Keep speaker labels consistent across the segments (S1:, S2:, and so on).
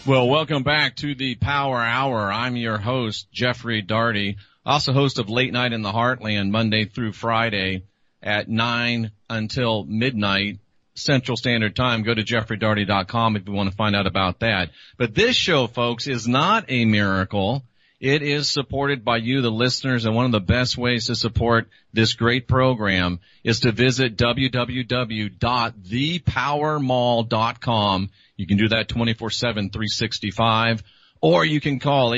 S1: Well, welcome back to the Power Hour. I'm your host, Jeffrey Daugherty, also host of Late Night in the Heartland, Monday through Friday at 9 until midnight Central Standard Time. Go to jeffreydaugherty.com if you want to find out about that. But this show, folks, is not a miracle. It is supported by you, the listeners, and one of the best ways to support this great program is to visit www.thepowermall.com. You can do that 24/7, 365, or you can call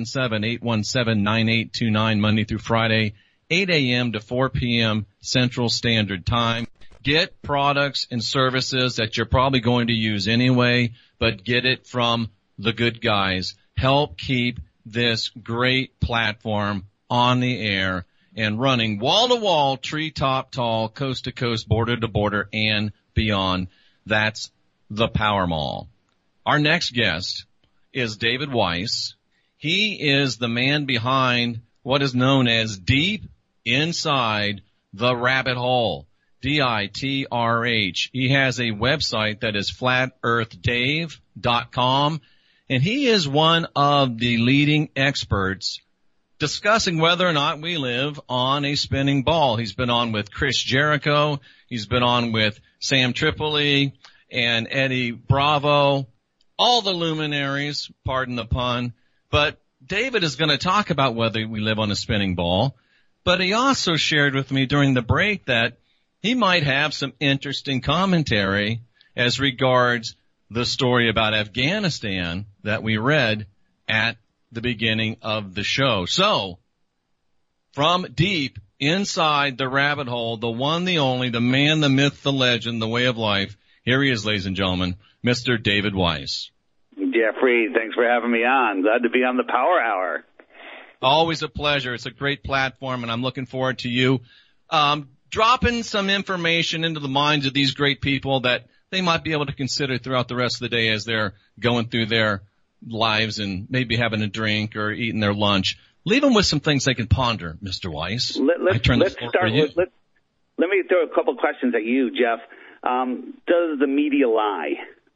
S1: 877-817-9829 Monday through Friday, 8 a.m. to 4 p.m. Central Standard Time. Get products and services that you're probably going to use anyway, but get it from the good guys. Help keep this great platform on the air and running wall to wall, treetop tall, coast to coast, border to border, and beyond. That's the Power Mall. Our next guest is David Weiss. He is the man behind what is known as Deep Inside the Rabbit Hole. DITRH. He has a website that is flatearthdave.com, and he is one of the leading experts discussing whether or not we live on a spinning ball. He's been on with Chris Jericho. He's been on with Sam Tripoli and Eddie Bravo, all the luminaries, pardon the pun. But David is going to talk about whether we live on a spinning ball. But he also shared with me during the break that he might have some interesting commentary as regards the story about Afghanistan that we read at the beginning of the show. So, from deep inside the rabbit hole, the one, the only, the man, the myth, the legend, the way of life, here he is, ladies and gentlemen, Mr. David Weiss.
S2: Jeffrey, thanks for having me on. Glad to be on the Power Hour.
S1: Always a pleasure. It's a great platform, and I'm looking forward to you dropping some information into the minds of these great people that they might be able to consider throughout the rest of the day as they're going through their lives and maybe having a drink or eating their lunch. Leave them with some things they can ponder, Mr. Weiss.
S2: Let's start with, let me throw a couple questions at you, Jeff. Does the media lie?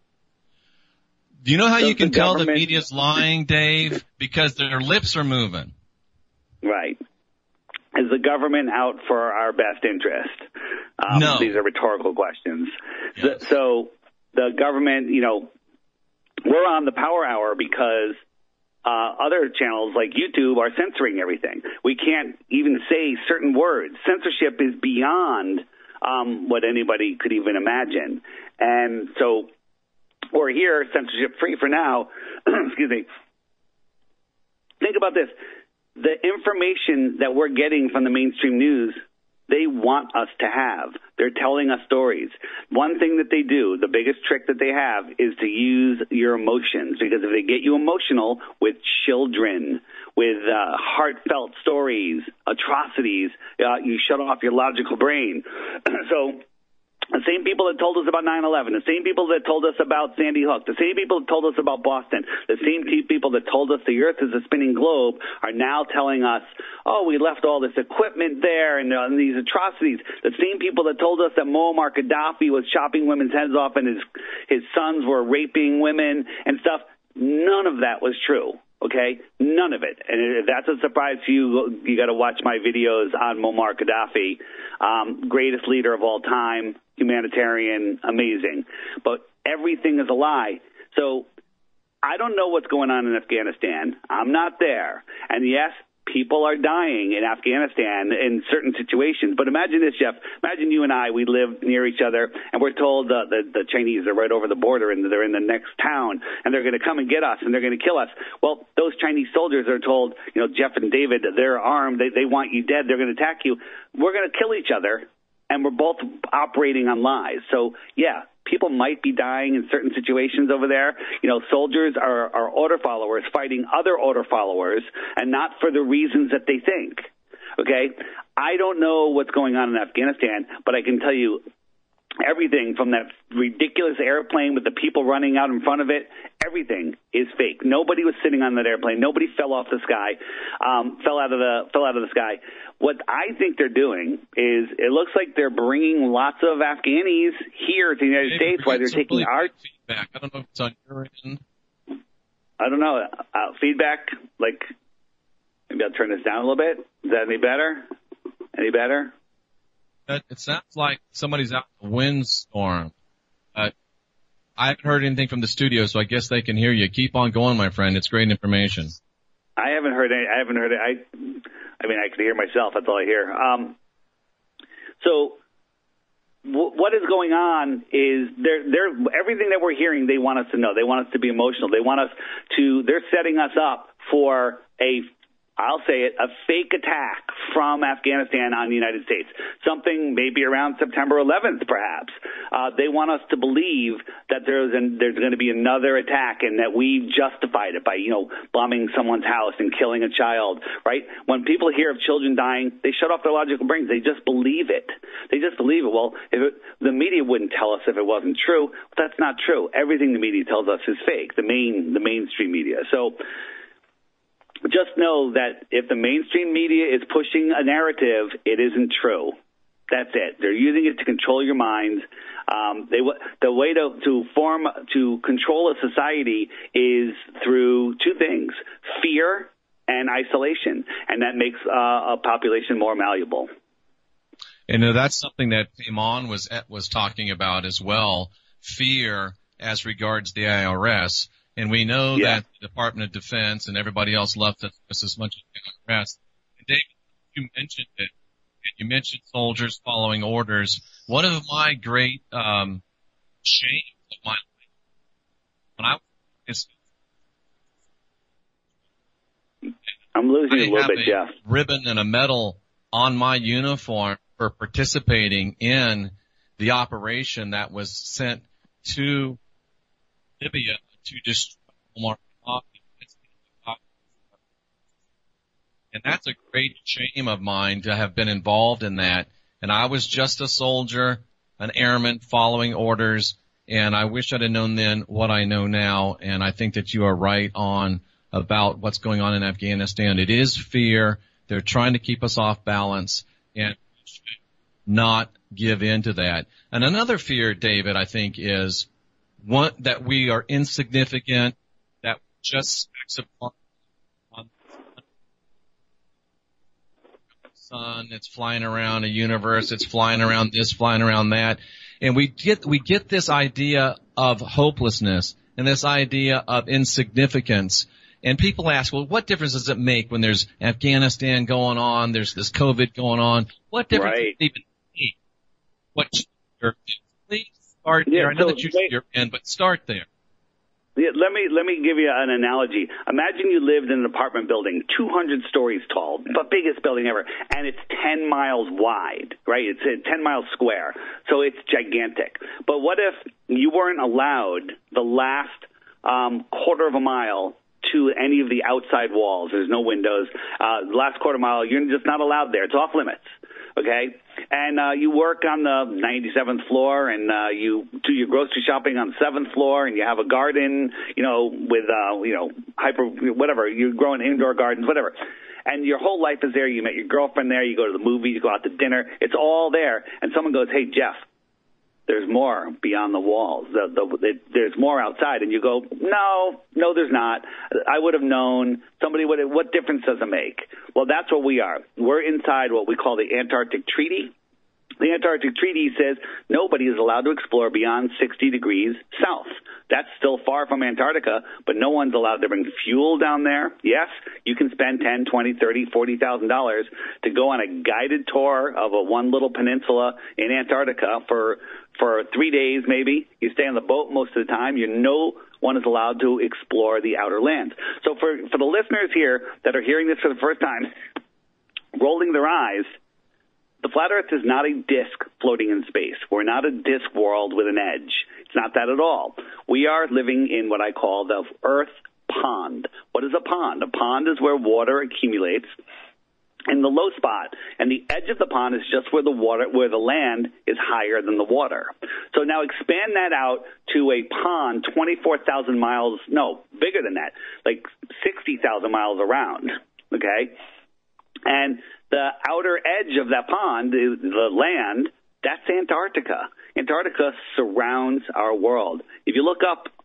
S1: Do you know how you can tell the media's lying, Dave? Because their lips are moving.
S2: Right. Is the government out for our best interest?
S1: No.
S2: These are rhetorical questions.
S1: Yes.
S2: So the government, we're on the Power Hour because other channels like YouTube are censoring everything. We can't even say certain words. Censorship is beyond what anybody could even imagine. And so we're here, censorship-free for now. Excuse me. Think about this. The information that we're getting from the mainstream news, they want us to have. They're telling us stories. One thing that they do, the biggest trick that they have, is to use your emotions. Because if they get you emotional with children, with heartfelt stories, atrocities, you shut off your logical brain. So the same people that told us about 9/11, the same people that told us about Sandy Hook, the same people that told us about Boston, the same people that told us the earth is a spinning globe are now telling us, oh, we left all this equipment there and these atrocities. The same people that told us that Muammar Gaddafi was chopping women's heads off and his sons were raping women and stuff, none of that was true. Okay, none of it. And if that's a surprise to you, you got to watch my videos on Muammar Gaddafi, greatest leader of all time, humanitarian, amazing. But everything is a lie. So I don't know what's going on in Afghanistan. I'm not there. And yes, people are dying in Afghanistan in certain situations. But imagine this, Jeff. Imagine you and I, we live near each other, and we're told the Chinese are right over the border, and they're in the next town, and they're going to come and get us, and they're going to kill us. Well, those Chinese soldiers are told, Jeff and David, they're armed. They want you dead. They're going to attack you. We're going to kill each other, and we're both operating on lies. So, yeah. People might be dying in certain situations over there. Soldiers are order followers fighting other order followers and not for the reasons that they think. Okay? I don't know what's going on in Afghanistan, but I can tell you everything from that ridiculous airplane with the people running out in front of it, everything is fake. Nobody was sitting on that airplane. Nobody fell off the sky, fell out of the sky. What I think they're doing is it looks like they're bringing lots of Afghanis here to the United States while they're taking our
S1: feedback. I don't know if it's on your end.
S2: I don't know. Feedback, like, maybe I'll turn this down a little bit. Is that any better? Any better?
S1: It sounds like somebody's out in a windstorm. I haven't heard anything from the studio, so I guess they can hear you. Keep on going, my friend. It's great information.
S2: I haven't heard it. I mean, I can hear myself. That's all I hear. So what is going on is everything that we're hearing, they want us to know. They want us to be emotional. They want us to, they're setting us up for I'll say it, a fake attack from Afghanistan on the United States. Something maybe around September 11th, perhaps. They want us to believe that there's going to be another attack and that we justified it by, bombing someone's house and killing a child, right? When people hear of children dying, they shut off their logical brains. They just believe it. They just believe it. Well, the media wouldn't tell us if it wasn't true. But that's not true. Everything the media tells us is fake, the mainstream media. So just know that if the mainstream media is pushing a narrative, it isn't true. That's it. They're using it to control your minds. The way to control a society is through two things: fear and isolation, and that makes a population more malleable.
S1: And that's something that Iman was talking about as well. Fear as regards the IRS. And we know that the Department of Defense and everybody else loves us as much as the IRS. And David, you mentioned it. And you mentioned soldiers following orders. One of my great shames of my life, when
S2: I'm losing you a little bit, Jeff.
S1: Ribbon and a medal on my uniform for participating in the operation that was sent to Libya to destroy Muammar Gaddafi. And that's a great shame of mine to have been involved in that. And I was just a soldier, an airman following orders, and I wish I'd have known then what I know now. And I think that you are right on about what's going on in Afghanistan. It is fear. They're trying to keep us off balance, and we should not give in to that. And another fear, David, I think is one, that we are insignificant, that just stacks upon the sun, it's flying around a universe, it's flying around this, flying around that. And we get this idea of hopelessness and this idea of insignificance. And people ask, well, what difference does it make when there's Afghanistan going on, there's this COVID going on? What difference does it even make? What please start there. I know that you're in, but start there.
S2: Yeah, let me give you an analogy. Imagine you lived in an apartment building, 200 stories tall, the biggest building ever, and it's 10 miles wide, right? It's 10 miles square, so it's gigantic. But what if you weren't allowed the last quarter of a mile to any of the outside walls? There's no windows. The last quarter mile, you're just not allowed there. It's off limits. Okay, and you work on the 97th floor, and you do your grocery shopping on the 7th floor, and you have a garden, with whatever, you're growing indoor gardens, whatever. And your whole life is there. You met your girlfriend there. You go to the movies. You go out to dinner. It's all there. And someone goes, "Hey, Jeff, there's more beyond the walls. There's more outside." And you go, no, there's not. I would have known. Somebody would have. What difference does it make? Well, that's what we are. We're inside what we call the Antarctic Treaty. The Antarctic Treaty says nobody is allowed to explore beyond 60 degrees south. That's still far from Antarctica, but no one's allowed to bring fuel down there. Yes, you can spend $10, $20, $30, $40,000 to go on a guided tour of one little peninsula in Antarctica for 3 days maybe. You stay on the boat most of the time. No one is allowed to explore the outer lands. So for the listeners here that are hearing this for the first time, rolling their eyes, the flat Earth is not a disk floating in space. We're not a disk world with an edge. It's not that at all. We are living in what I call the Earth pond. What is a pond? A pond is where water accumulates in the low spot, and the edge of the pond is just where the land is higher than the water. So now expand that out to a pond 24,000 miles, no, bigger than that, like 60,000 miles around, okay? And the outer edge of that pond, the land, that's Antarctica. Antarctica surrounds our world. If you look up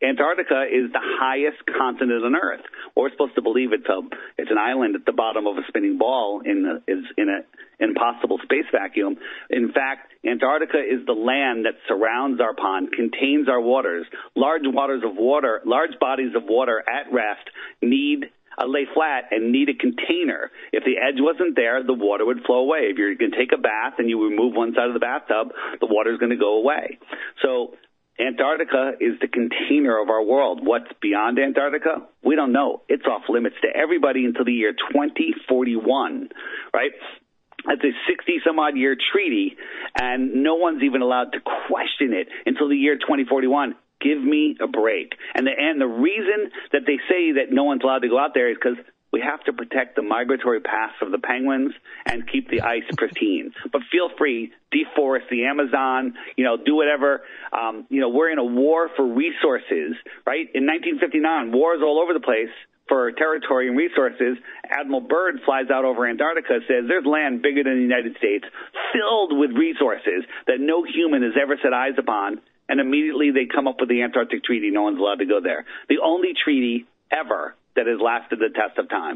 S2: Antarctica is the highest continent on Earth. We're supposed to believe it's an island at the bottom of a spinning ball in an impossible space vacuum. In fact, Antarctica is the land that surrounds our pond, contains our waters. Large bodies of water at rest lay flat and need a container. If the edge wasn't there, the water would flow away. If you're going to take a bath and you remove one side of the bathtub, the water's going to go away. So Antarctica is the container of our world. What's beyond Antarctica? We don't know. It's off limits to everybody until the year 2041, right? That's a 60-some-odd year treaty, and no one's even allowed to question it until the year 2041. Give me a break. And the reason that they say that no one's allowed to go out there is because we have to protect the migratory paths of the penguins and keep the ice pristine. But feel free, deforest the Amazon, do whatever. We're in a war for resources, right? In 1959, wars all over the place for territory and resources. Admiral Byrd flies out over Antarctica, says there's land bigger than the United States, filled with resources that no human has ever set eyes upon. And immediately they come up with the Antarctic Treaty. No one's allowed to go there. The only treaty ever that has lasted the test of time.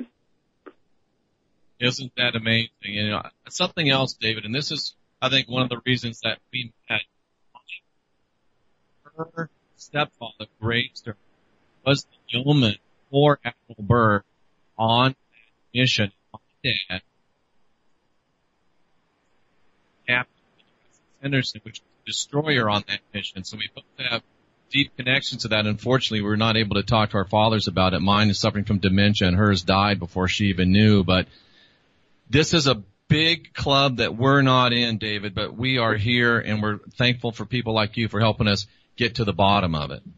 S1: Isn't that amazing? Something else, David, and this is, I think, one of the reasons that we met. Her stepfather, Gravester, was the yeoman for Admiral Byrd on that mission. My dad, Captain Henderson, which was a destroyer on that mission. So we both have deep connections to that. Unfortunately, we were not able to talk to our fathers about it. Mine is suffering from dementia, and hers died before she even knew. But this is a big club that we're not in, David, but we are here, and we're thankful for people like you for helping us get to the bottom of it.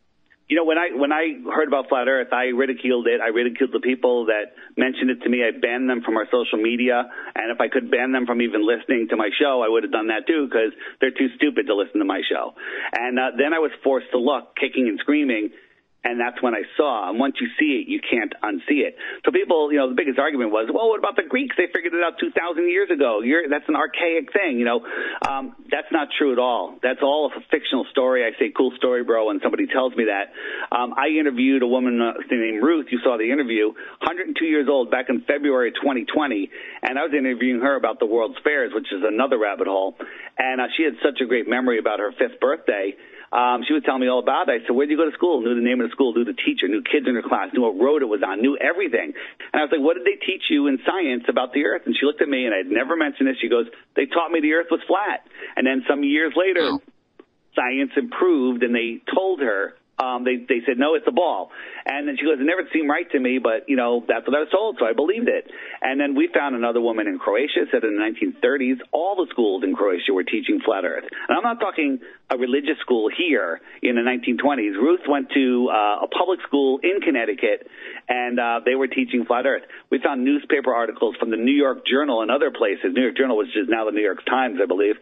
S2: When I heard about Flat Earth, I ridiculed it. I ridiculed the people that mentioned it to me. I banned them from our social media. And if I could ban them from even listening to my show, I would have done that too, because they're too stupid to listen to my show. And then I was forced to look, kicking and screaming. And that's when I saw. And once you see it, you can't unsee it. So people, the biggest argument was, well, what about the Greeks? They figured it out 2,000 years ago. That's an archaic thing, That's not true at all. That's all a fictional story. I say, cool story, bro, when somebody tells me that. I interviewed a woman named Ruth. You saw the interview, 102 years old, back in February 2020. And I was interviewing her about the World's Fairs, which is another rabbit hole. And she had such a great memory about her 5th birthday. She would tell me all about it. I said, where'd you go to school? Knew the name of the school, knew the teacher, knew kids in her class, knew what road it was on, knew everything. And I was like, what did they teach you in science about the Earth? And she looked at me, and I'd never mentioned this. She goes, they taught me the Earth was flat. And then some years later, science improved, and they told her, they said, no, it's a ball. And then she goes, it never seemed right to me, but, that's what I was told, so I believed it. And then we found another woman in Croatia, said in the 1930s, all the schools in Croatia were teaching flat Earth. And I'm not talking a religious school here in the 1920s. Ruth went to a public school in Connecticut, and they were teaching flat Earth. We found newspaper articles from the New York Journal and other places, New York Journal, which is now the New York Times, I believe,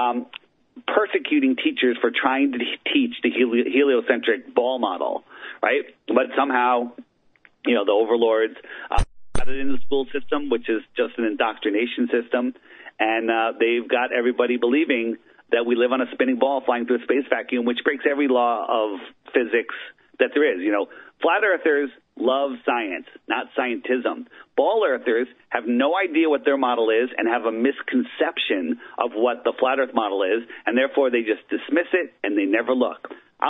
S2: persecuting teachers for trying to teach the heliocentric ball model, right? But somehow, the overlords got it in the school system, which is just an indoctrination system, and they've got everybody believing that we live on a spinning ball flying through a space vacuum, which breaks every law of physics that there is. Flat earthers love science, not scientism. Ball earthers have no idea what their model is and have a misconception of what the flat earth model is, and therefore they just dismiss it and they never look. I'm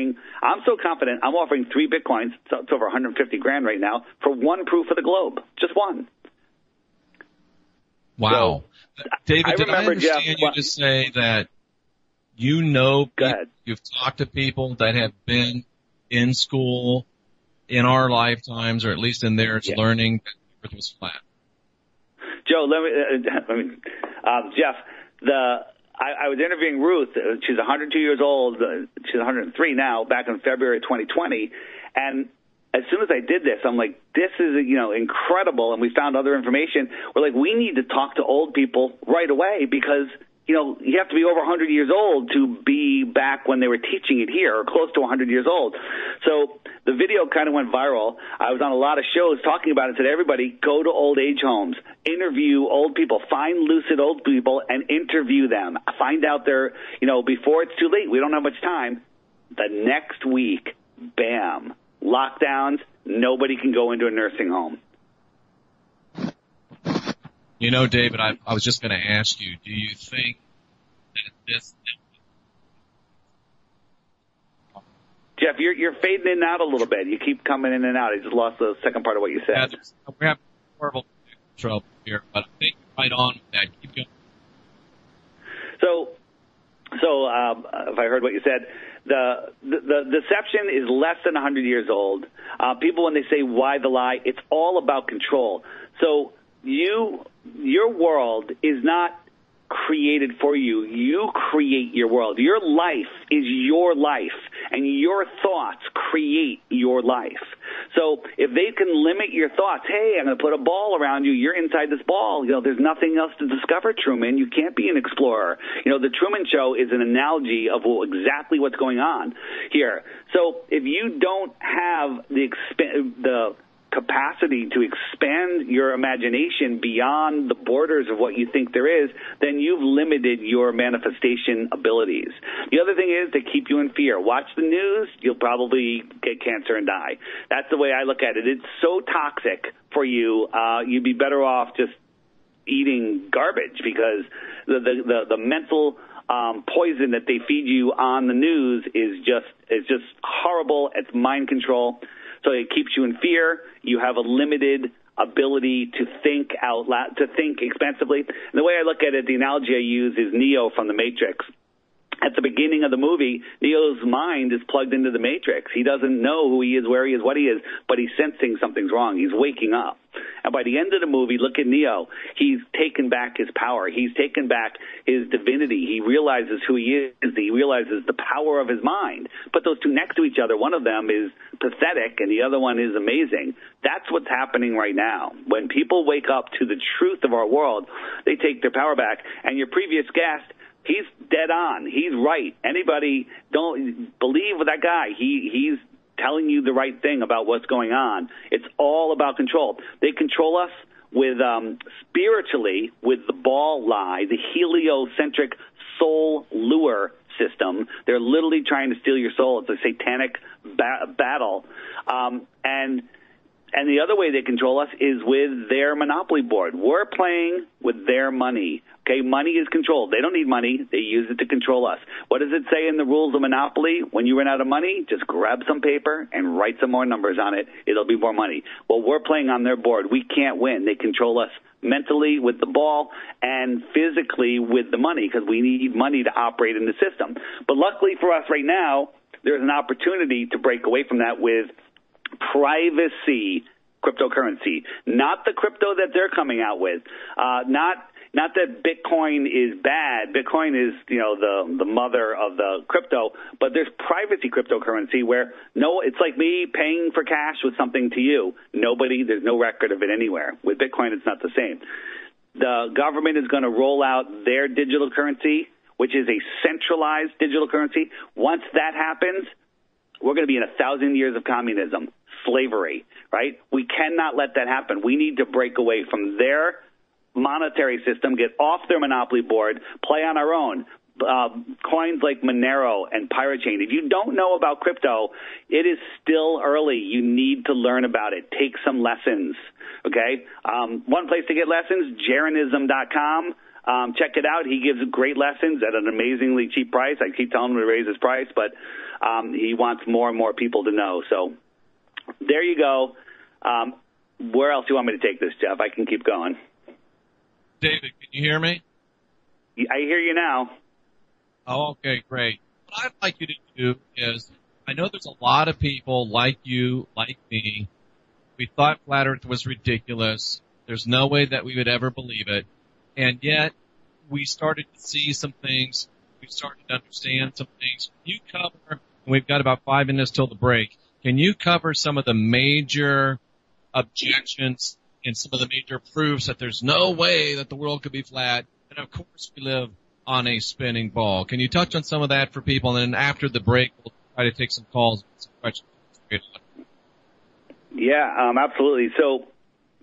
S2: so confident, I'm offering 3 Bitcoins, it's over 150 grand right now, for one proof of the globe. Just one.
S1: Wow. So, David, did I understand
S2: Jeff,
S1: you to say that you've talked to people that have been in school in our lifetimes, or at least in theirs, learning that the Earth was flat?
S2: Joe, Jeff, I was interviewing Ruth. She's 102 years old. She's 103 now, back in February 2020. And as soon as I did this, I'm like, this is, incredible. And we found other information. We're like, we need to talk to old people right away because, you have to be over 100 years old to be back when they were teaching it here, or close to 100 years old. So the video kind of went viral. I was on a lot of shows talking about it. Said, everybody, go to old age homes, interview old people, find lucid old people and interview them. Find out before it's too late. We don't have much time. The next week, bam, lockdowns, nobody can go into a nursing home.
S1: You know, David, I was just going to ask you, do you think that this...
S2: Jeff, you're fading in and out a little bit. You keep coming in and out. I just lost the second part of what you said.
S1: Yeah, we're having horrible trouble here, but I think you're right on with that. Keep going.
S2: So if I heard what you said, the deception is less than 100 years old. People, when they say why the lie, it's all about control. So your world is not created for you. You create your world. Your life is your life, and your thoughts create your life. So if they can limit your thoughts, hey, I'm going to put a ball around you, you're inside this ball. You know, there's nothing else to discover, Truman. You can't be an explorer. You know, the Truman Show is an analogy of exactly what's going on here. So if you don't have the capacity to expand your imagination beyond the borders of what you think there is, then you've limited your manifestation abilities. The other thing is to keep you in fear. Watch the news, you'll probably get cancer and die. That's the way I look at it. It's so toxic for you, you'd be better off just eating garbage, because the mental poison that they feed you on the news is just horrible. It's mind control. So it keeps you in fear. You have a limited ability to think out loud, to think expansively. And the way I look at it, the analogy I use is Neo from The Matrix. At the beginning of the movie, Neo's mind is plugged into the Matrix. He doesn't know who he is, where he is, what he is, but he's sensing something's wrong. He's waking up. And by the end of the movie, look at Neo. He's taken back his power. He's taken back his divinity. He realizes who he is. He realizes the power of his mind. Put those two next to each other. One of them is pathetic and the other one is amazing. That's what's happening right now. When people wake up to the truth of our world, they take their power back. And your previous guest, he's dead on. He's right. Anybody, don't believe that guy. He's telling you the right thing about what's going on. It's all about control. They control us with spiritually with the ball lie, the heliocentric soul lure system. They're literally trying to steal your soul. It's a satanic battle. And the other way they control us is with their monopoly board. We're playing with their money. Okay, money is controlled. They don't need money. They use it to control us. What does it say in the rules of Monopoly? When you run out of money, just grab some paper and write some more numbers on it. It'll be more money. Well, we're playing on their board. We can't win. They control us mentally with the ball and physically with the money, because we need money to operate in the system. But luckily for us right now, there's an opportunity to break away from that with privacy cryptocurrency, not the crypto that they're coming out with, not that Bitcoin is bad. Bitcoin is, the mother of the crypto, but there's privacy cryptocurrency where it's like me paying for cash with something to you. There's no record of it anywhere. With Bitcoin, it's not the same. The government is going to roll out their digital currency, which is a centralized digital currency. Once that happens, we're going to be in 1,000 years of communism, slavery, right? We cannot let that happen. We need to break away from their monetary system, get off their monopoly board, play on our own. Coins like Monero and Pirate Chain. If you don't know about crypto, it is still early. You need to learn about it. Take some lessons, okay? One place to get lessons, Jeranism.com. Check it out. He gives great lessons at an amazingly cheap price. I keep telling him to raise his price, but he wants more and more people to know. So there you go. Where else do you want me to take this, Jeff? I can keep going.
S1: David, can you hear me?
S2: I hear you now.
S1: Oh, okay, great. What I'd like you to do is, I know there's a lot of people like you, like me. We thought Flat Earth was ridiculous. There's no way that we would ever believe it. And yet, we started to see some things. We started to understand some things. Can you cover, and we've got about 5 minutes till the break, can you cover some of the major objections and some of the major proofs that there's no way that the world could be flat, and of course we live on a spinning ball? Can you touch on some of that for people, and then after the break we'll try to take some calls and some questions?
S2: Yeah, absolutely. So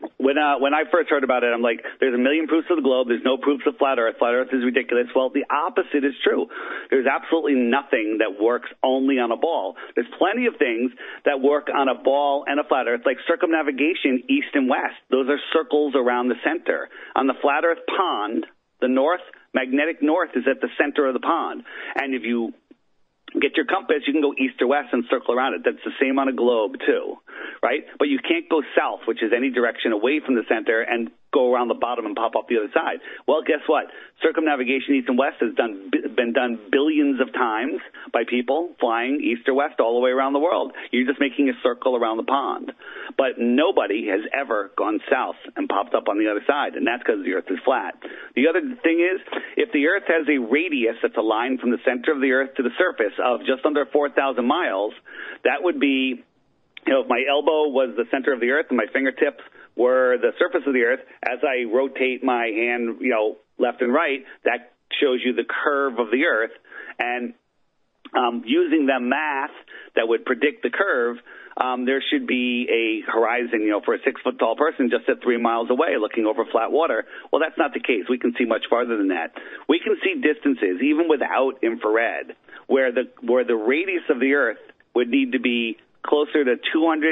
S2: When I first heard about it, I'm like, there's a million proofs of the globe. There's no proofs of flat Earth. Flat Earth is ridiculous. Well, the opposite is true. There's absolutely nothing that works only on a ball. There's plenty of things that work on a ball and a flat Earth, like circumnavigation east and west. Those are circles around the center. On the flat Earth pond, the magnetic north is at the center of the pond. And if you get your compass, you can go east or west and circle around it. That's the same on a globe, too, right? But you can't go south, which is any direction away from the center, and go around the bottom and pop up the other side. Well, guess what? Circumnavigation east and west has been done billions of times by people flying east or west all the way around the world. You're just making a circle around the pond. But nobody has ever gone south and popped up on the other side, and that's because the Earth is flat. The other thing is, if the Earth has a radius that's a line from the center of the Earth to the surface of just under 4,000 miles, that would be, if my elbow was the center of the Earth and my fingertips were the surface of the Earth, as I rotate my hand, left and right, that shows you the curve of the Earth. And using the math that would predict the curve, there should be a horizon, for a 6-foot-tall person just at 3 miles away looking over flat water. Well, that's not the case. We can see much farther than that. We can see distances, even without infrared, where the radius of the Earth would need to be closer to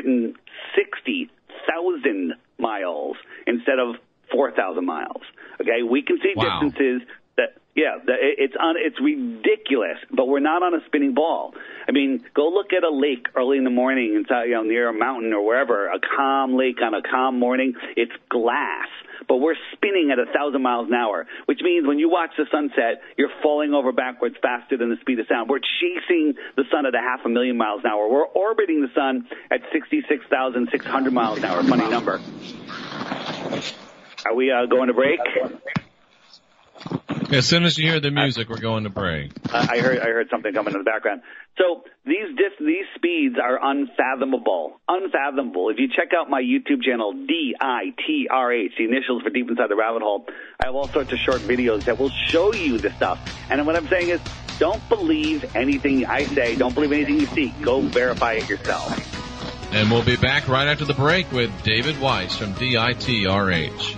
S2: 260,000 miles instead of 4,000 miles. Okay, we can see distances that, it's ridiculous, but we're not on a spinning ball. I mean, go look at a lake early in the morning inside, near a mountain or wherever, a calm lake on a calm morning. It's glass, but we're spinning at 1,000 miles an hour, which means when you watch the sunset, you're falling over backwards faster than the speed of sound. We're chasing the sun at 500,000 miles an hour. We're orbiting the sun at 66,600 miles an hour. Funny number. Are we going to break?
S1: As soon as you hear the music, we're going to break.
S2: I heard something coming in the background. So these speeds are unfathomable. If you check out my YouTube channel, DITRH, the initials for Deep Inside the Rabbit Hole, I have all sorts of short videos that will show you this stuff. And what I'm saying is, don't believe anything I say. Don't believe anything you see. Go verify it yourself.
S1: And we'll be back right after the break with David Weiss from DITRH.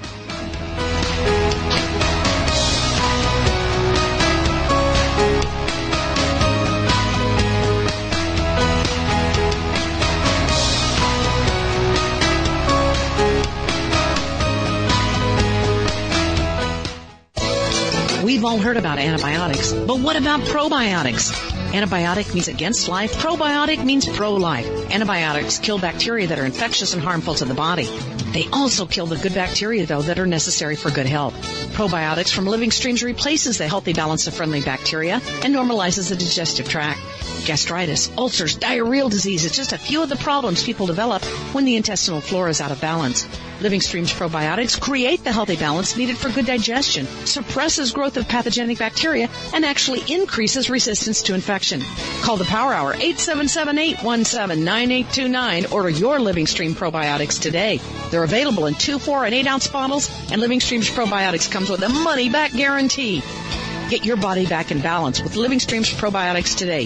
S3: We've all heard about antibiotics, but what about probiotics? Antibiotic means against life. Probiotic means pro-life. Antibiotics kill bacteria that are infectious and harmful to the body. They also kill the good bacteria, though, that are necessary for good health. Probiotics from Living Streams replaces the healthy balance of friendly bacteria and normalizes the digestive tract. Gastritis, ulcers, diarrheal disease is just a few of the problems people develop when the intestinal flora is out of balance. Living Streams probiotics create the healthy balance needed for good digestion, suppresses growth of pathogenic bacteria, and actually increases resistance to infection. Call the Power Hour, 877-817-9829. Order your Living Stream probiotics today. They're available in 2, 4, and 8-ounce bottles, and Living Streams probiotics comes with a money-back guarantee. Get your body back in balance with Living Streams probiotics today.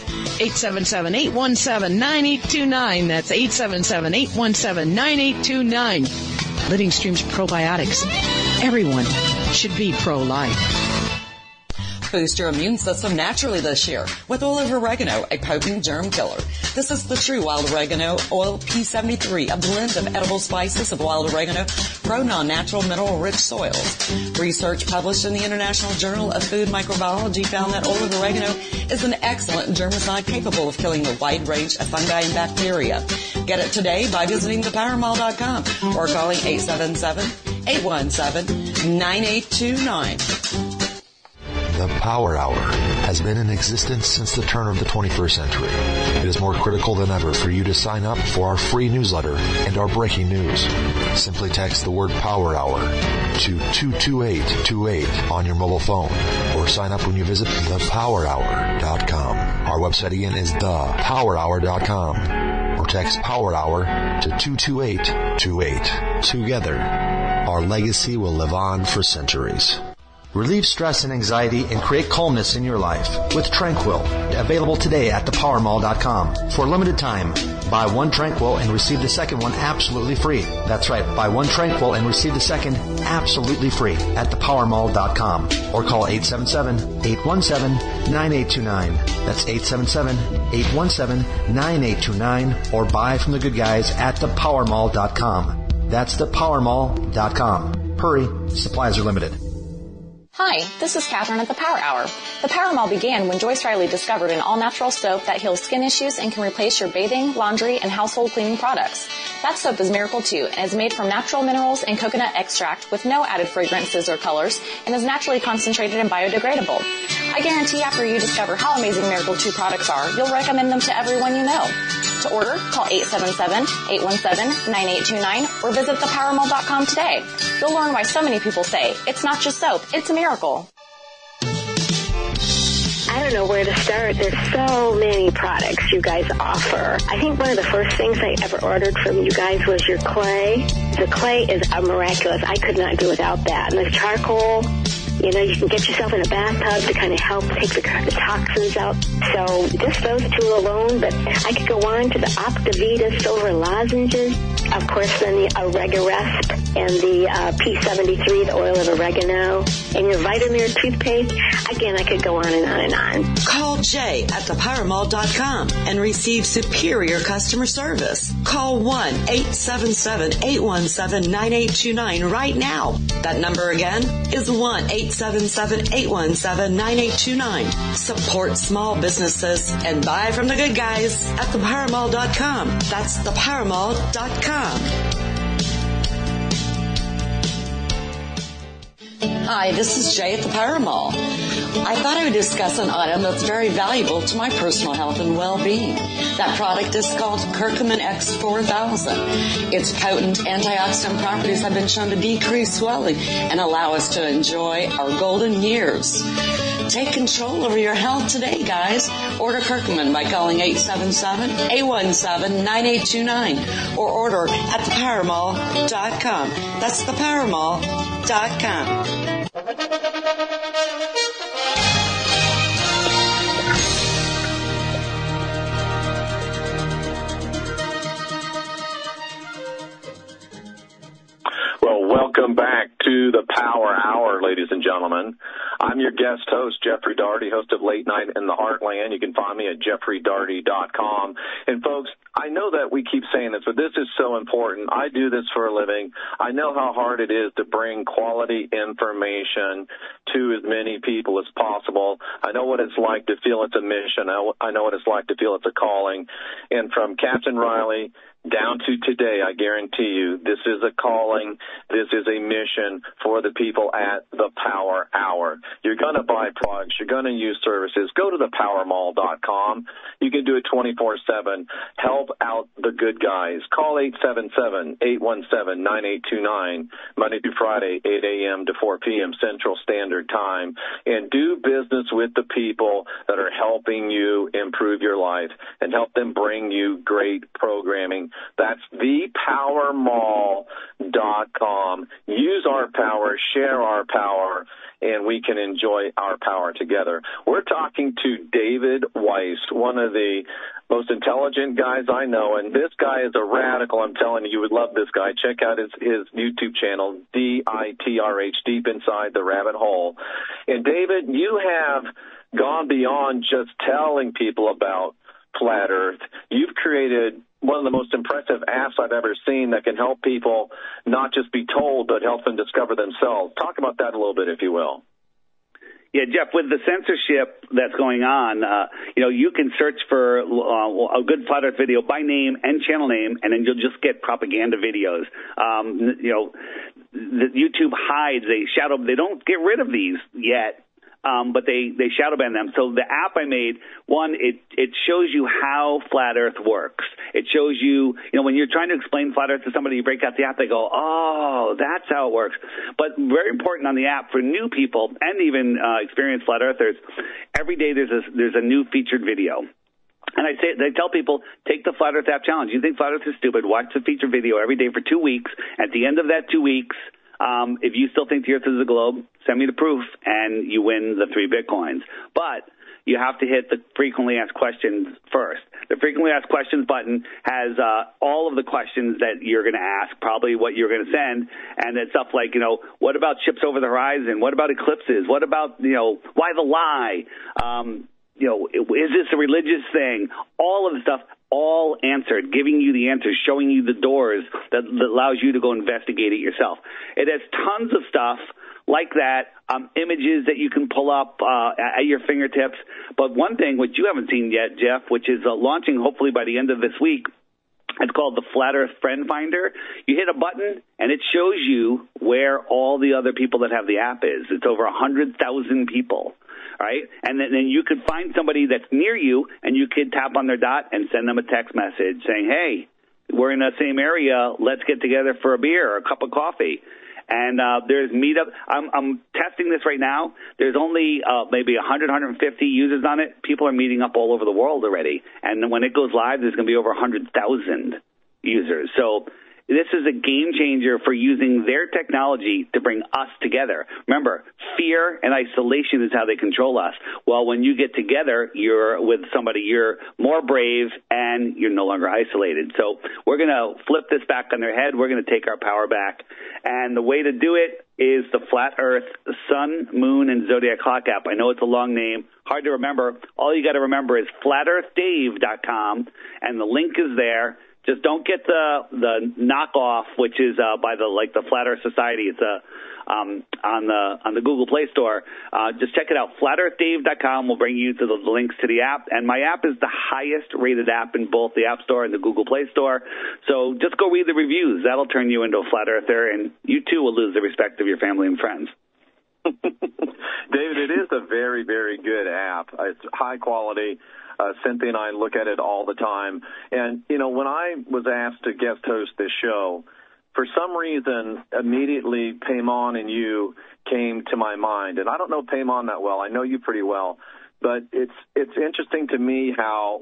S3: 877-817-9829. That's 877-817-9829. Living Streams probiotics. Everyone should be pro-life.
S4: Boost your immune system naturally this year with oil of oregano, a potent germ killer. This is the true wild oregano oil P73, a blend of edible spices of wild oregano grown on natural mineral-rich soils. Research published in the International Journal of Food Microbiology found that oil of oregano is an excellent germicide capable of killing a wide range of fungi and bacteria. Get it today by visiting thepowermall.com or calling 877-817-9829.
S5: The Power Hour has been in existence since the turn of the 21st century. It is more critical than ever for you to sign up for our free newsletter and our breaking news. Simply text the word Power Hour to 22828 on your mobile phone or sign up when you visit thepowerhour.com. Our website again is thepowerhour.com or text Power Hour to 22828. Together, our legacy will live on for centuries.
S6: Relieve stress and anxiety and create calmness in your life with Tranquil. Available today at thepowermall.com. For a limited time, buy one Tranquil and receive the second one absolutely free. That's right, buy one Tranquil and receive the second absolutely free at thepowermall.com. Or call 877-817-9829. That's 877-817-9829. Or buy from the good guys at thepowermall.com. That's thepowermall.com. Hurry, supplies are limited.
S7: Hi, this is Catherine at the Power Hour. The Power Mall began when Joyce Riley discovered an all-natural soap that heals skin issues and can replace your bathing, laundry, and household cleaning products. That soap is Miracle 2 and is made from natural minerals and coconut extract with no added fragrances or colors and is naturally concentrated and biodegradable. I guarantee after you discover how amazing Miracle 2 products are, you'll recommend them to everyone you know. To order, call 877-817-9829 or visit thepowermall.com today. You'll learn why so many people say, it's not just soap, it's a miracle.
S8: I don't know where to start. There's so many products you guys offer. I think one of the first things I ever ordered from you guys was your clay. The clay is miraculous. I could not do without that. And the charcoal, you know, you can get yourself in a bathtub to kind of help take the toxins out. So just those two alone, but I could go on to the Optivita silver lozenges. Of course, then the Oregarest and the P73, the oil of oregano, and your Vitamir toothpaste. Again, I could go on and on and on.
S4: Call Jay at thepowermall.com and receive superior customer service. Call 1-877-817-9829 right now. That number again is 1-877-817-9829. Support small businesses and buy from the good guys at thepowermall.com. That's thepowermall.com. Hi, this is Jay at the Power Mall. I thought I would discuss an item that's very valuable to my personal health and well-being. That product is called Curcumin X4000. Its potent antioxidant properties have been shown to decrease swelling and allow us to enjoy our golden years. Take control over your health today, guys. Order Curcumin by calling 877-817-9829 or order at thepowermall.com. That's thepowermall.com.
S9: Well, welcome back to the Power Hour, ladies and gentlemen. I'm your guest host, Jeffrey Daugherty, host of Late Night in the Heartland. You can find me at jeffreydaugherty.com. And folks, I know that we keep saying this, but this is so important. I do this for a living. I know how hard it is to bring quality information to as many people as possible. I know what it's like to feel it's a mission. I know what it's like to feel it's a calling. And from Captain Riley down to today, I guarantee you, this is a calling. This is a mission for the people at the Power Hour. You're going to buy products. You're going to use services. Go to thepowermall.com. You can do it 24/7. Help out the good guys. Call 877-817-9829, Monday through Friday, 8 a.m. to 4 p.m. Central Standard Time. And do business with the people that are helping you improve your life and help them bring you great programming. That's thepowermall.com. Use our power, share our power, and we can enjoy our power together. We're talking to David Weiss, one of the most intelligent guys I know, and this guy is a radical. I'm telling you, you would love this guy. Check out his YouTube channel, DITRH, Deep Inside the Rabbit Hole. And David, you have gone beyond just telling people about Flat Earth. You've created one of the most impressive apps I've ever seen that can help people not just be told, but help them discover themselves. Talk about that a little bit, if you will.
S2: Yeah, Jeff, with the censorship that's going on, you can search for a good Flat Earth video by name and channel name, and then you'll just get propaganda videos. YouTube hides, they don't get rid of these yet. But they shadow ban them. So the app I made, one, it shows you how Flat Earth works. It shows you, when you're trying to explain Flat Earth to somebody, you break out the app, they go, oh, that's how it works. But very important on the app for new people and even experienced Flat Earthers, every day there's a new featured video. And I tell people, take the Flat Earth app challenge. You think Flat Earth is stupid, watch the featured video every day for 2 weeks. At the end of that 2 weeks, If you still think the Earth is a globe, send me the proof, and you win the 3 Bitcoins. But you have to hit the frequently asked questions first. The frequently asked questions button has all of the questions that you're going to ask, probably what you're going to send, and it's stuff like, what about ships over the horizon? What about eclipses? What about, why the lie? Is this a religious thing? All of the stuff, all answered, giving you the answers, showing you the doors that allows you to go investigate it yourself. It has tons of stuff like that, images that you can pull up at your fingertips. But one thing which you haven't seen yet, Jeff, which is launching hopefully by the end of this week, it's called the Flat Earth Friend Finder. You hit a button, and it shows you where all the other people that have the app is. It's over 100,000 people. Right? And then you could find somebody that's near you, and you could tap on their dot and send them a text message saying, hey, we're in the same area. Let's get together for a beer or a cup of coffee. And there's Meetup. I'm testing this right now. There's only maybe 100, 150 users on it. People are meeting up all over the world already. And when it goes live, there's going to be over 100,000 users. So this is a game changer for using their technology to bring us together. Remember, fear and isolation is how they control us. Well, when you get together, you're with somebody, you're more brave and you're no longer isolated. So we're going to flip this back on their head. We're going to take our power back. And the way to do it is the Flat Earth Sun, Moon, and Zodiac Clock app. I know it's a long name, hard to remember. All you got to remember is flatearthdave.com, and the link is there. Just don't get the knockoff, which is by the Flat Earth Society. It's on the Google Play Store. Just check it out. FlatEarthDave.com will bring you to the links to the app. And my app is the highest rated app in both the App Store and the Google Play Store. So just go read the reviews. That'll turn you into a flat earther, and you too will lose the respect of your family and friends.
S9: David, it is a very, very good app. It's high quality. Cynthia and I look at it all the time. And, when I was asked to guest host this show, for some reason, immediately Paimon and you came to my mind. And I don't know Paimon that well. I know you pretty well. But it's interesting to me how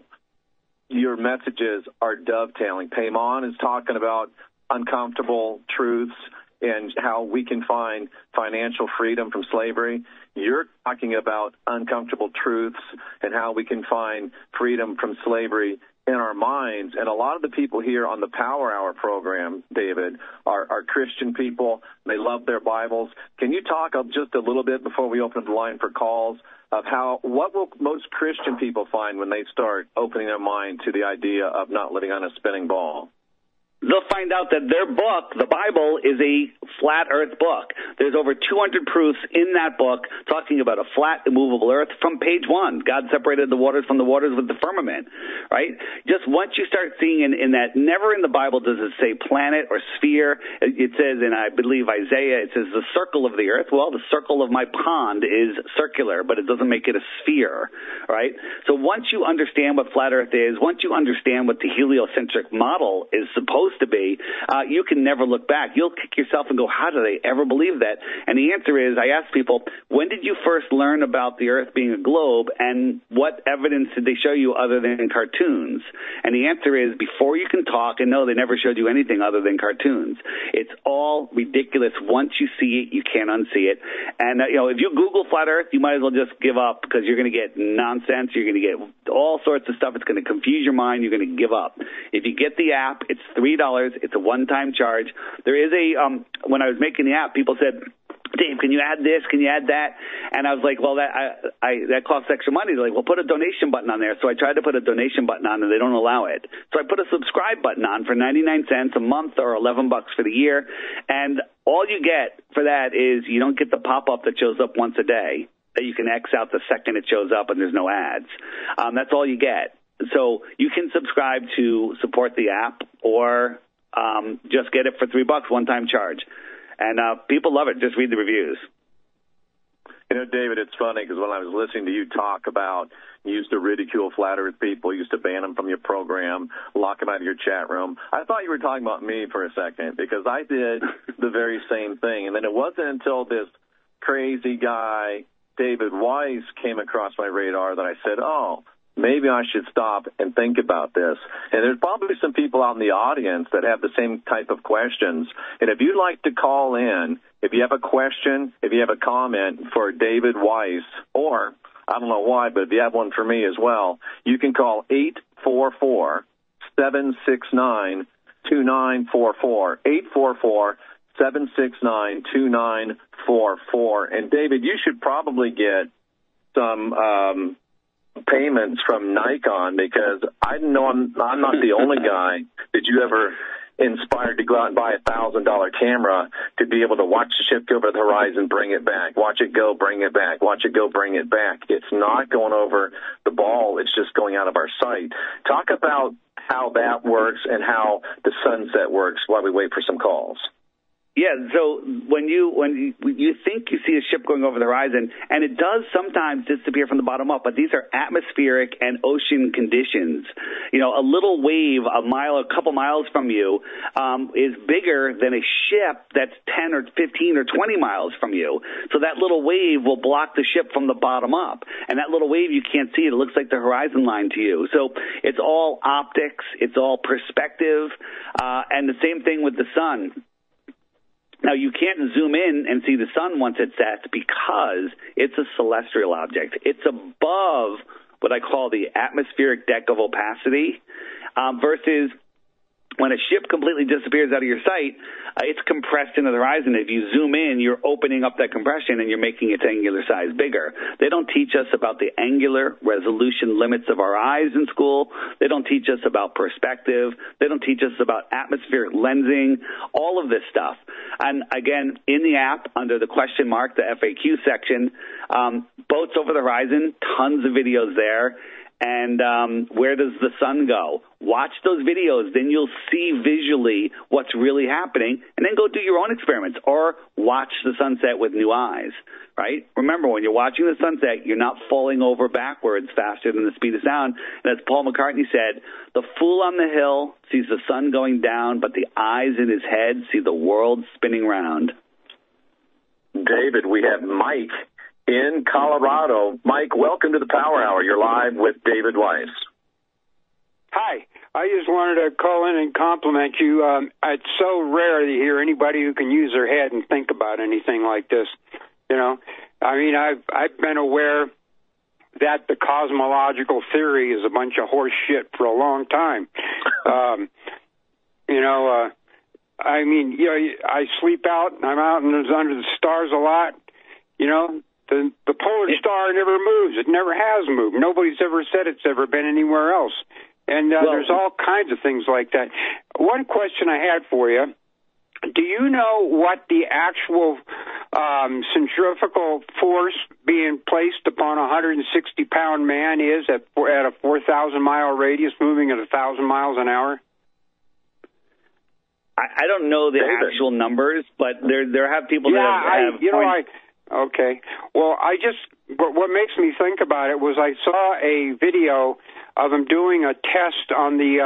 S9: your messages are dovetailing. Paimon is talking about uncomfortable truths and how we can find financial freedom from slavery. You're talking about uncomfortable truths and how we can find freedom from slavery in our minds. And a lot of the people here on the Power Hour program, David, are Christian people. They love their Bibles. Can you talk just a little bit before we open up the line for calls of what will most Christian people find when they start opening their mind to the idea of not living on a spinning ball?
S2: They'll find out that their book, the Bible, is a flat earth book. There's over 200 proofs in that book talking about a flat, immovable earth from page 1. God separated the waters from the waters with the firmament, right? Just once you start seeing in that, never in the Bible does it say planet or sphere. It says in, I believe, Isaiah, it says the circle of the earth. Well, the circle of my pond is circular, but it doesn't make it a sphere, right? So once you understand what flat earth is, once you understand what the heliocentric model is supposed to be, you can never look back. You'll kick yourself and go, how did I ever believe that? And the answer is, I ask people, when did you first learn about the earth being a globe, and what evidence did they show you other than cartoons? And the answer is, before you can talk, and no, they never showed you anything other than cartoons. It's all ridiculous. Once you see it, you can't unsee it. And, if you Google flat earth, you might as well just give up, because you're going to get nonsense. You're going to get all sorts of stuff. It's going to confuse your mind. You're going to give up. If you get the app, it's $3. It's a one-time charge. There is when I was making the app, people said, Dave, can you add this? Can you add that? And I was like, well, that costs extra money. They're like, well, put a donation button on there. So I tried to put a donation button on, and they don't allow it. So I put a subscribe button on for 99 cents a month or $11 for the year. And all you get for that is you don't get the pop-up that shows up once a day that you can X out the second it shows up and there's no ads. That's all you get. So you can subscribe to support the app, or just get it for $3, one-time charge. And people love it. Just read the reviews.
S9: David, it's funny because when I was listening to you talk about you used to ridicule flat earth people, you used to ban them from your program, lock them out of your chat room, I thought you were talking about me for a second, because I did the very same thing. And then it wasn't until this crazy guy, David Weiss, came across my radar that I said, oh, maybe I should stop and think about this. And there's probably some people out in the audience that have the same type of questions. And if you'd like to call in, if you have a question, if you have a comment for David Weiss, or I don't know why, but if you have one for me as well, you can call 844-769-2944, 844-769-2944. And David, you should probably get some payments from Nikon, because I know I'm not the only guy that you ever inspired to go out and buy $1,000 camera to be able to watch the ship go over the horizon, bring it back, watch it go, bring it back, watch it go, bring it back. It's not going over the ball. It's just going out of our sight. Talk about how that works and how the sunset works while we wait for some calls.
S2: Yeah, so when you think you see a ship going over the horizon, and it does sometimes disappear from the bottom up, but these are atmospheric and ocean conditions. You know, a little wave a couple miles from you is bigger than a ship that's 10 or 15 or 20 miles from you. So that little wave will block the ship from the bottom up, and that little wave you can't see. It looks like the horizon line to you. So it's all optics, it's all perspective, and the same thing with the sun. Now, you can't zoom in and see the sun once it sets because it's a celestial object. It's above what I call the atmospheric deck of opacity versus when a ship completely disappears out of your sight, it's compressed into the horizon. If you zoom in, you're opening up that compression and you're making its angular size bigger. They don't teach us about the angular resolution limits of our eyes in school. They don't teach us about perspective. They don't teach us about atmospheric lensing, all of this stuff. And again, in the app, under the question mark, the FAQ section, boats over the horizon, tons of videos there. And where does the sun go? Watch those videos. Then you'll see visually what's really happening, and then go do your own experiments or watch the sunset with new eyes, right? Remember, when you're watching the sunset, you're not falling over backwards faster than the speed of sound. And as Paul McCartney said, the fool on the hill sees the sun going down, but the eyes in his head see the world spinning round.
S9: David, we have Mike in Colorado. Mike, welcome to the Power Hour. You're live with David Weiss.
S10: Hi. I just wanted to call in and compliment you. It's so rare to hear anybody who can use their head and think about anything like this. You know, I mean, I've been aware that the cosmological theory is a bunch of horse shit for a long time. I mean, I sleep out. I'm out and under the stars a lot. You know, the polar star never moves. It never has moved. Nobody's ever said it's ever been anywhere else. And there's all kinds of things like that. One question I had for you, do you know what the actual centrifugal force being placed upon a 160-pound man is at a 4,000-mile radius moving at 1,000 miles an hour?
S2: I don't know the actual numbers, but there have people that have
S10: okay. Well, what makes me think about it was I saw a video of him doing a test on the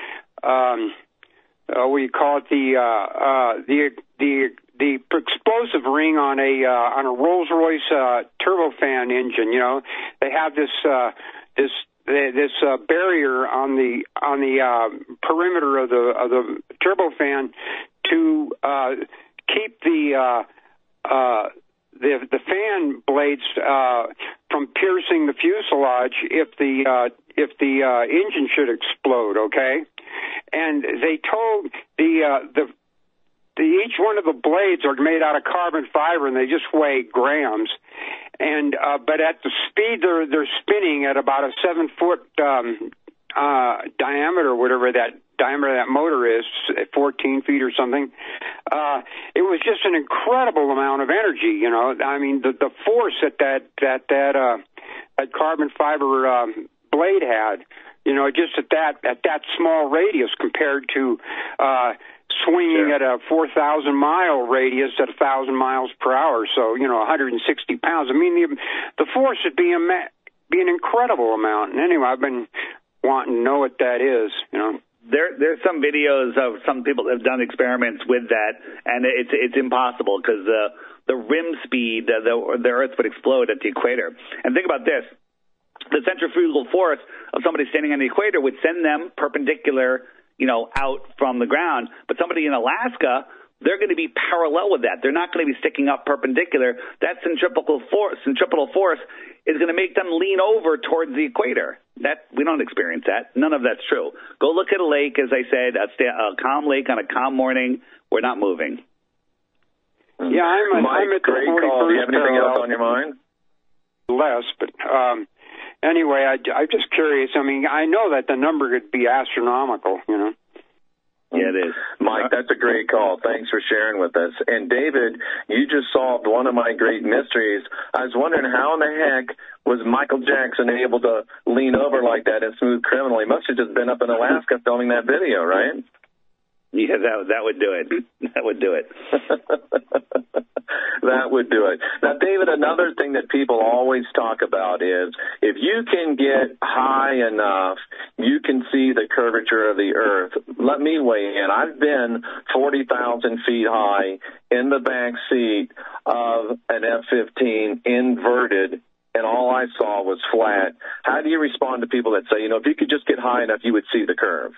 S10: the explosive ring on a Rolls-Royce turbofan engine. You know, they have this barrier on the perimeter of the turbofan to keep the fan blades from piercing the fuselage if the engine should explode. Okay, and they told each one of the blades are made out of carbon fiber and they just weigh grams. And but at the speed they're spinning at about a 7-foot diameter, whatever that diameter of that motor is, 14 feet or something. It was just an incredible amount of energy. You know, I mean, the force that carbon fiber blade had. You know, just at that small radius compared to swinging at a 4,000-mile radius at 1,000 miles per hour. So, 160 pounds. I mean, the force would be an incredible amount. And anyway, I've been wanting to know what that is,
S2: There's some videos of some people that have done experiments with that, and it's impossible because the rim speed, the Earth would explode at the equator. And think about this. the centrifugal force of somebody standing on the equator would send them perpendicular, out from the ground. But somebody in Alaska, they're going to be parallel with that. They're not going to be sticking up perpendicular. That centripetal force is going to make them lean over towards the equator. That we don't experience that. None of that's true. Go look at a lake, as I said, a calm lake on a calm morning. We're not moving.
S10: Yeah, I'm at the 41st.
S9: Do you have anything else on your mind?
S10: Less, but anyway, I'm just curious. I mean, I know that the number could be astronomical,
S2: Yeah, it is.
S9: Mike, that's a great call. Thanks for sharing with us. And David, you just solved one of my great mysteries. I was wondering how in the heck was Michael Jackson able to lean over like that in Smooth Criminal? He must have just been up in Alaska filming that video, right?
S2: Yeah, that would do it. That would do it.
S9: That would do it. Now, David, another thing that people always talk about is if you can get high enough, you can see the curvature of the Earth. Let me weigh in. I've been 40,000 feet high in the back seat of an F-15 inverted, and all I saw was flat. How do you respond to people that say, if you could just get high enough, you would see the curve?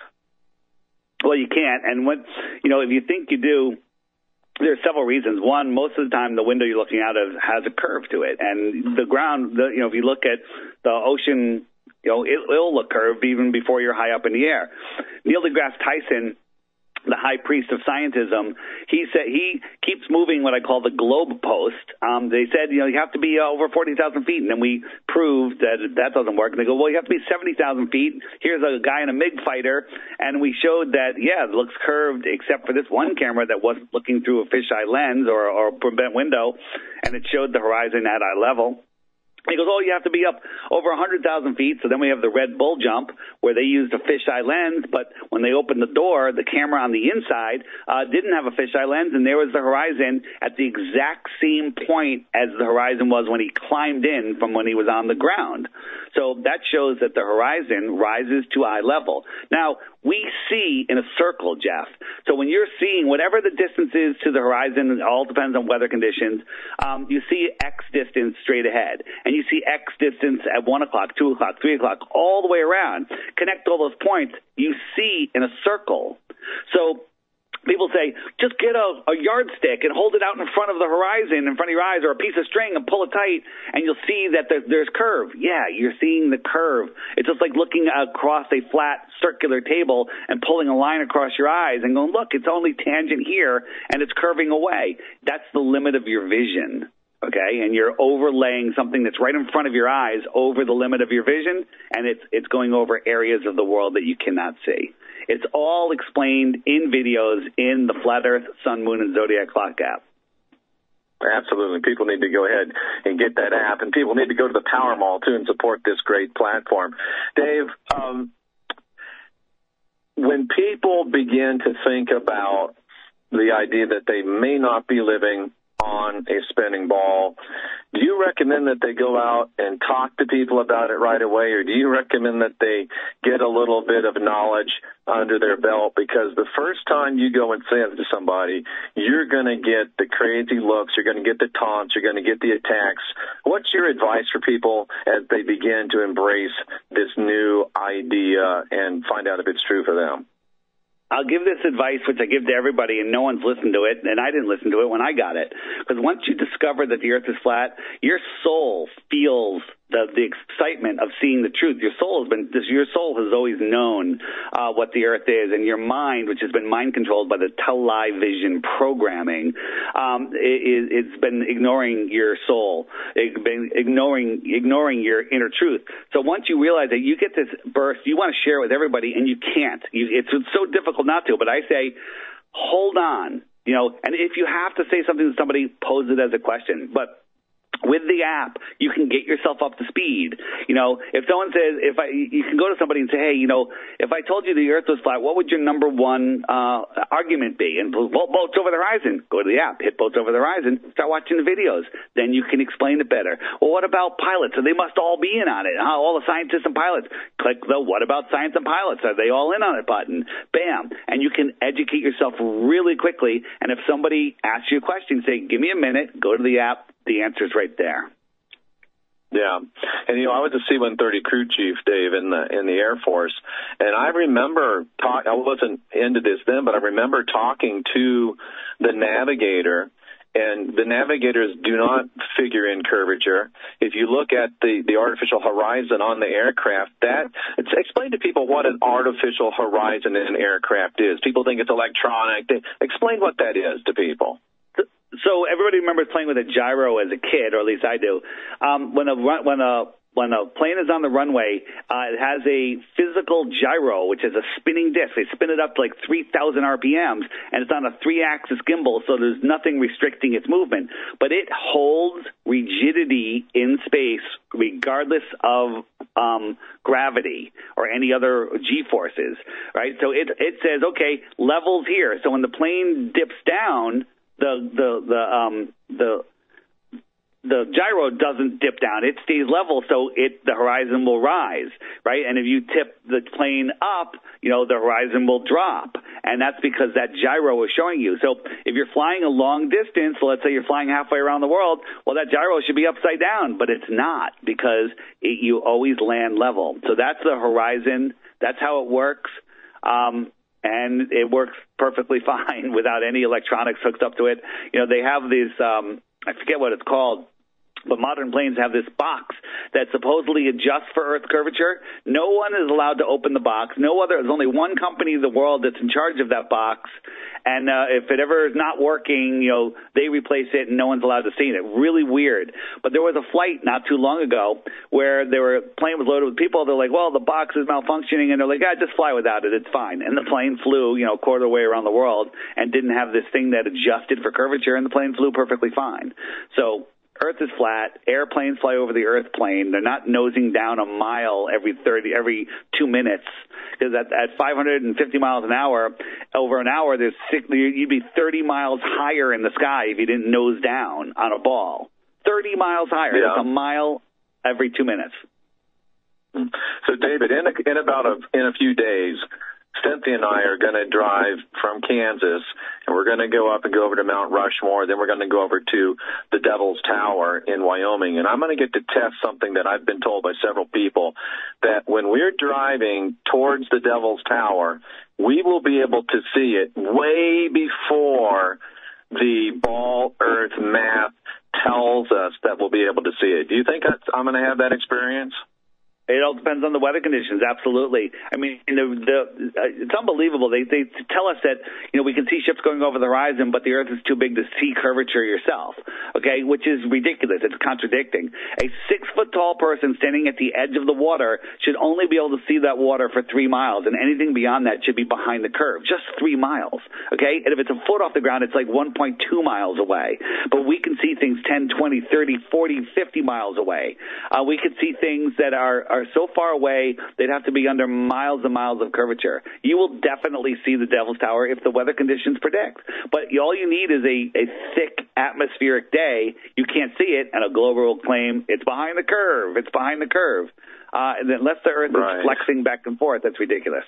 S2: Well, you can't. And if you think you do, there's several reasons. One, most of the time, the window you're looking out of has a curve to it, and the ground. If you look at the ocean, it'll look curved even before you're high up in the air. Neil deGrasse Tyson, the high priest of scientism, he said he keeps moving what I call the globe post. They said, you have to be over 40,000 feet, and then we proved that doesn't work. And they go, well, you have to be 70,000 feet. Here's a guy in a MiG fighter, and we showed that, it looks curved except for this one camera that wasn't looking through a fisheye lens or a prevent window, and it showed the horizon at eye level. He goes, you have to be up over 100,000 feet. So then we have the Red Bull jump where they used a fisheye lens. But when they opened the door, the camera on the inside didn't have a fisheye lens. And there was the horizon at the exact same point as the horizon was when he climbed in from when he was on the ground. So that shows that the horizon rises to eye level. Now, we see in a circle, Jeff. So when you're seeing whatever the distance is to the horizon, it all depends on weather conditions, you see X distance straight ahead. And you see X distance at 1 o'clock, 2 o'clock, 3 o'clock, all the way around. Connect all those points, you see in a circle. So people say, just get a yardstick and hold it out in front of the horizon, in front of your eyes, or a piece of string and pull it tight, and you'll see that there's curve. Yeah, you're seeing the curve. It's just like looking across a flat circular table and pulling a line across your eyes and going, look, it's only tangent here, and it's curving away. That's the limit of your vision. Okay, and you're overlaying something that's right in front of your eyes over the limit of your vision, and it's going over areas of the world that you cannot see. It's all explained in videos in the Flat Earth, Sun, Moon, and Zodiac Clock app.
S9: Absolutely. People need to go ahead and get that app, and people need to go to the Power Mall, too, and support this great platform. Dave, when people begin to think about the idea that they may not be living on a spinning ball, do you recommend that they go out and talk to people about it right away, or do you recommend that they get a little bit of knowledge under their belt? Because the first time you go and say it to somebody, you're going to get the crazy looks, you're going to get the taunts, you're going to get the attacks. What's your advice for people as they begin to embrace this new idea and find out if it's true for them?
S2: I'll give this advice, which I give to everybody, and no one's listened to it, and I didn't listen to it when I got it. Because once you discover that the Earth is flat, your soul feels the excitement of seeing the truth. Your soul has always known what the Earth is, and your mind, which has been mind controlled by the television programming, it's been ignoring your soul, it's been ignoring your inner truth. So once you realize that you get this burst, you want to share it with everybody, and you can't. It's so difficult not to. But I say, hold on, and if you have to say something to somebody, pose it as a question. But with the app, you can get yourself up to speed. If someone says, you can go to somebody and say, hey, if I told you the Earth was flat, what would your number one argument be? And boats over the horizon. Go to the app, hit boats over the horizon, start watching the videos. Then you can explain it better. Well, what about pilots? So they must all be in on it. All the scientists and pilots. Click the what about science and pilots? Are they all in on it button? Bam. And you can educate yourself really quickly. And if somebody asks you a question, say, give me a minute, go to the app. The answer's right there.
S9: Yeah, and I was a C-130 crew chief, Dave, in the Air Force, and I remember I wasn't into this then, but I remember talking to the navigator, and the navigators do not figure in curvature. If you look at the artificial horizon on the aircraft, explain to people what an artificial horizon in an aircraft is. People think it's electronic. Explain what that is to people.
S2: So everybody remembers playing with a gyro as a kid, or at least I do. When a plane is on the runway, it has a physical gyro, which is a spinning disc. They spin it up to like 3,000 RPMs, and it's on a 3-axis gimbal, so there's nothing restricting its movement. But it holds rigidity in space regardless of gravity or any other G-forces, right? So it says, okay, levels here. So when the plane dips down, the gyro doesn't dip down. It stays level, so the horizon will rise, right? And if you tip the plane up, the horizon will drop. And that's because that gyro is showing you. So if you're flying a long distance, let's say you're flying halfway around the world, well, that gyro should be upside down, but it's not, because you always land level. So that's the horizon. That's how it works. And it works perfectly fine without any electronics hooked up to it. They have these, I forget what it's called, but modern planes have this box that supposedly adjusts for Earth curvature. No one is allowed to open the box. There's only one company in the world that's in charge of that box. And if it ever is not working, they replace it and no one's allowed to see it. Really weird. But there was a flight not too long ago where plane was loaded with people. They're like, well, the box is malfunctioning. And they're like, just fly without it. It's fine. And the plane flew, a quarter way around the world and didn't have this thing that adjusted for curvature, and the plane flew perfectly fine. So Earth is flat. Airplanes fly over the Earth plane. They're not nosing down a mile every 2 minutes, because at 550 miles an hour, over an hour, you'd be 30 miles higher in the sky if you didn't nose down on a ball. 30 miles higher. Yeah. That's a mile every 2 minutes.
S9: So, David, in a few days, Cynthia and I are going to drive from Kansas, and we're going to go up and go over to Mount Rushmore. Then we're going to go over to the Devil's Tower in Wyoming. And I'm going to get to test something that I've been told by several people, that when we're driving towards the Devil's Tower, we will be able to see it way before the ball Earth map tells us that we'll be able to see it. Do you think I'm going to have that experience?
S2: It all depends on the weather conditions. Absolutely. I mean, it's unbelievable. They tell us that, we can see ships going over the horizon, but the Earth is too big to see curvature yourself. Okay. Which is ridiculous. It's contradicting. A 6-foot-tall person standing at the edge of the water should only be able to see that water for 3 miles, and anything beyond that should be behind the curve. Just 3 miles. Okay. And if it's a foot off the ground, it's like 1.2 miles away. But we can see things 10, 20, 30, 40, 50 miles away. We can see things that are so far away, they'd have to be under miles and miles of curvature. You will definitely see the Devil's Tower if the weather conditions predict. But all you need is a thick atmospheric day. You can't see it, and a glober will claim it's behind the curve. It's behind the curve. And unless the Earth is flexing back and forth, that's ridiculous.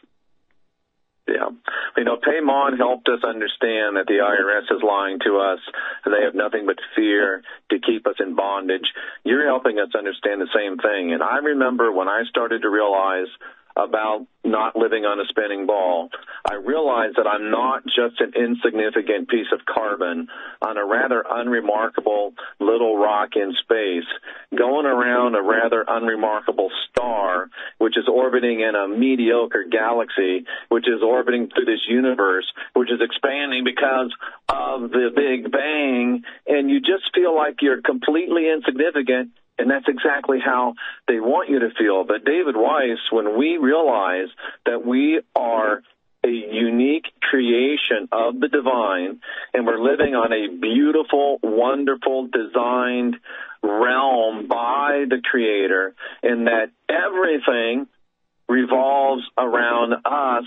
S9: Yeah. Paymon helped us understand that the IRS is lying to us, and they have nothing but fear to keep us in bondage. You're helping us understand the same thing. And I remember when I started to realize about not living on a spinning ball, I realized that I'm not just an insignificant piece of carbon on a rather unremarkable little rock in space, going around a rather unremarkable star, which is orbiting in a mediocre galaxy, which is orbiting through this universe, which is expanding because of the Big Bang, and you just feel like you're completely insignificant. And that's exactly how they want you to feel. But David Weiss, when we realize that we are a unique creation of the divine, and we're living on a beautiful, wonderful, designed realm by the Creator, and that everything revolves around us,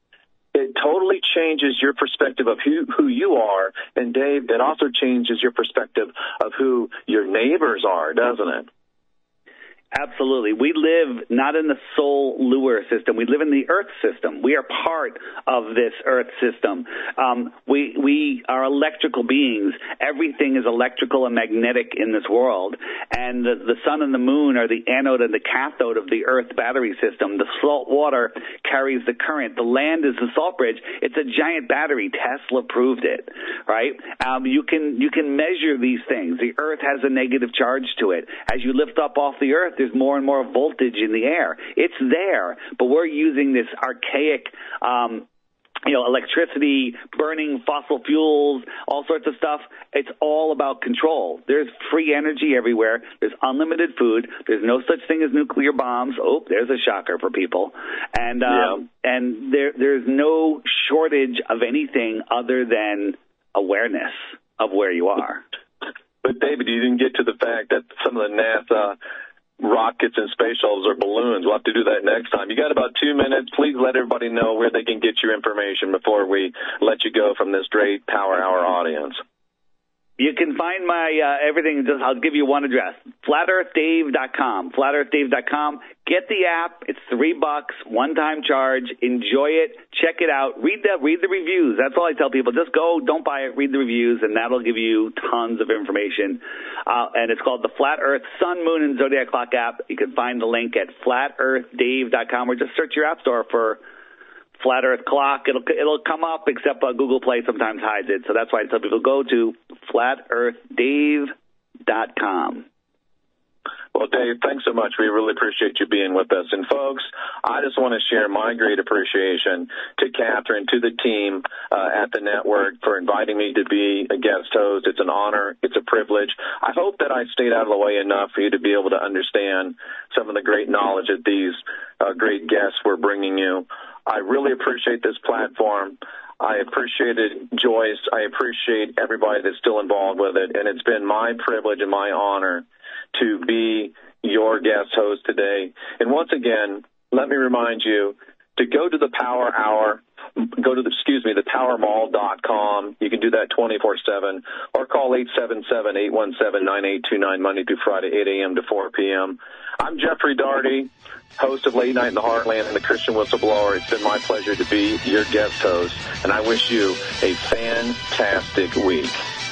S9: it totally changes your perspective of who you are. And, Dave, it also changes your perspective of who your neighbors are, doesn't it?
S2: Absolutely. We live not in the solar system. We live in the Earth system. We are part of this Earth system. We are electrical beings. Everything is electrical and magnetic in this world. And the sun and the moon are the anode and the cathode of the Earth battery system. The salt water carries the current. The land is the salt bridge. It's a giant battery. Tesla proved it, right? You can measure these things. The Earth has a negative charge to it. As you lift up off the Earth, there's more and more voltage in the air. It's there, but we're using this archaic, electricity, burning fossil fuels, all sorts of stuff. It's all about control. There's free energy everywhere. There's unlimited food. There's no such thing as nuclear bombs. Oh, there's a shocker for people. And there's no shortage of anything other than awareness of where you are.
S9: But, David, you didn't get to the fact that some of the NASA rockets and space shuttles are balloons. We'll have to do that next time. You got about 2 minutes. Please let everybody know where they can get your information before we let you go from this great Power Hour audience.
S2: You can find my everything. I'll give you one address: FlatEarthDave.com. FlatEarthDave.com. Get the app. It's $3, one-time charge. Enjoy it. Check it out. Read the reviews. That's all I tell people. Just go. Don't buy it. Read the reviews, and that'll give you tons of information. And it's called the Flat Earth Sun, Moon, and Zodiac Clock app. You can find the link at FlatEarthDave.com, or just search your app store for Flat Earth Clock. It'll come up, except Google Play sometimes hides it. So that's why I tell people go to FlatEarthDave.com.
S9: Well, Dave, thanks so much. We really appreciate you being with us. And, folks, I just want to share my great appreciation to Catherine, to the team at the network for inviting me to be a guest host. It's an honor. It's a privilege. I hope that I stayed out of the way enough for you to be able to understand some of the great knowledge that these great guests were bringing you. I really appreciate this platform. I appreciated Joyce. I appreciate everybody that's still involved with it. And it's been my privilege and my honor to be your guest host today. And once again, let me remind you to go to the Power Hour, the PowerMall.com. You can do that 24/7, or call 877-817-9829 Monday through Friday, 8 a.m. to 4 p.m. I'm Jeffrey Daugherty, host of Late Night in the Heartland and the Christian Whistleblower. It's been my pleasure to be your guest host, and I wish you a fantastic week.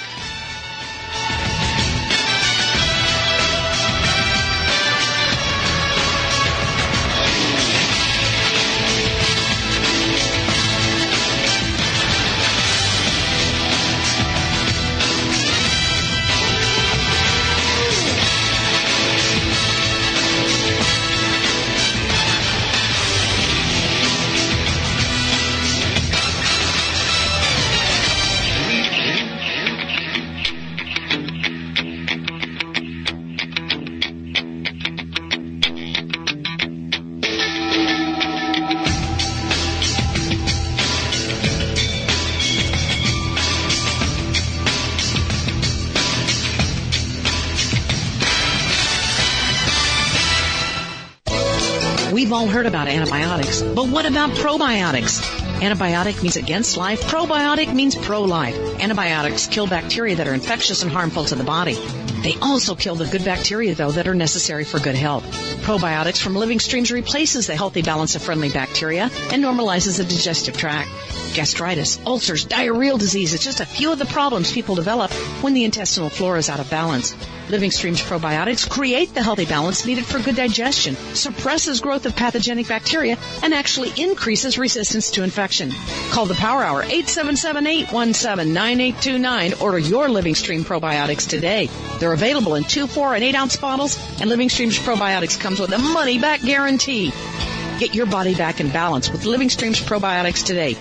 S3: We've all heard about antibiotics, but what about probiotics? Antibiotic means against life. Probiotic means pro-life. Antibiotics kill bacteria that are infectious and harmful to the body. They also kill the good bacteria, though, that are necessary for good health. Probiotics from Living Streams replaces the healthy balance of friendly bacteria and normalizes the digestive tract. Gastritis, ulcers, diarrheal disease is just a few of the problems people develop when the intestinal flora is out of balance. Living Streams probiotics create the healthy balance needed for good digestion, suppresses growth of pathogenic bacteria, and actually increases resistance to infection. Call the Power Hour, 877-817-9829. Order your Living Stream probiotics today. They're available in 2, 4, and 8-ounce bottles, and Living Streams probiotics comes with a money-back guarantee. Get your body back in balance with Living Streams probiotics today.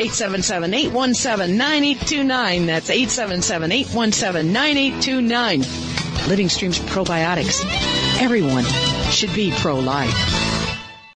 S3: 877-817-9829. That's 877-817-9829. Living Streams probiotics. Everyone should be pro-life.